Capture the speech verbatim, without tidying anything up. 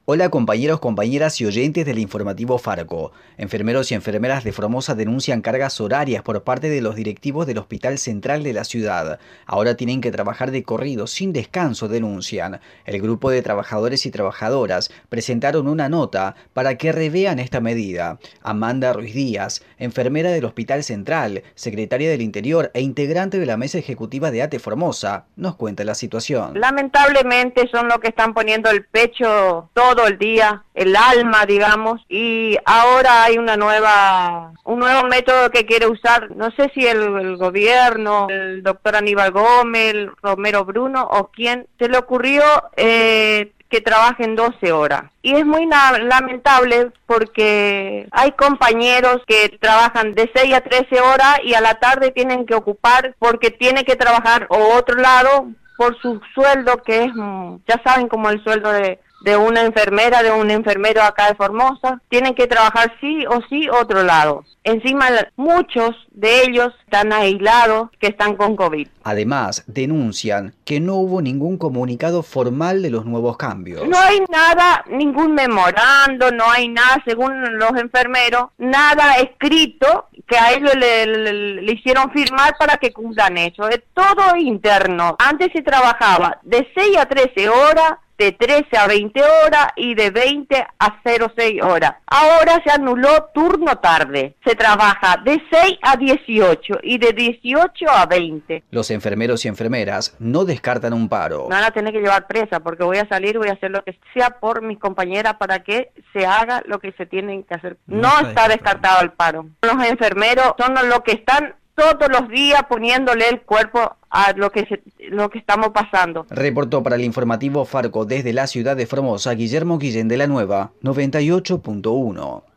Hola compañeros, compañeras y oyentes del informativo Farco. Enfermeros y enfermeras de Formosa denuncian cargas horarias por parte de los directivos del Hospital Central de la ciudad. Ahora tienen que trabajar de corrido, sin descanso, denuncian. El grupo de trabajadores y trabajadoras presentaron una nota para que revean esta medida. Amanda Ruiz Díaz, enfermera del Hospital Central, secretaria del Interior e integrante de la mesa ejecutiva de ATE Formosa, nos cuenta la situación. Lamentablemente son los que están poniendo el pecho todo todo el día, el alma, digamos, y ahora hay una nueva, un nuevo método que quiere usar, no sé si el, el gobierno, el doctor Aníbal Gómez, el Romero Bruno o quién, se le ocurrió eh, que trabajen doce horas. Y es muy lamentable porque hay compañeros que trabajan de seis a trece horas y a la tarde tienen que ocupar porque tienen que trabajar o otro lado por su sueldo, que es, ya saben, como el sueldo de de una enfermera, de un enfermero acá de Formosa, tienen que trabajar sí o sí otro lado. Encima, muchos de ellos están aislados, que están con COVID. Además, denuncian que no hubo ningún comunicado formal de los nuevos cambios. No hay nada, ningún memorando, no hay nada, según los enfermeros, nada escrito que a ellos le, le, le hicieron firmar para que cumplan eso. Es todo interno. Antes se trabajaba de seis a trece horas, de trece a veinte horas y de veinte a cero seis horas. Ahora se anuló turno tarde. Se trabaja de seis a dieciocho y de dieciocho a veinte. Los enfermeros y enfermeras no descartan un paro. Me van a tener que llevar presa porque voy a salir, voy a hacer lo que sea por mis compañeras para que se haga lo que se tiene que hacer. No, no está descartado el paro. Los enfermeros son los que están todos los días poniéndole el cuerpo a lo que se, lo que estamos pasando. Reportó para el informativo Farco desde la ciudad de Formosa, Guillermo Guillén de la Nueva, noventa y ocho punto uno.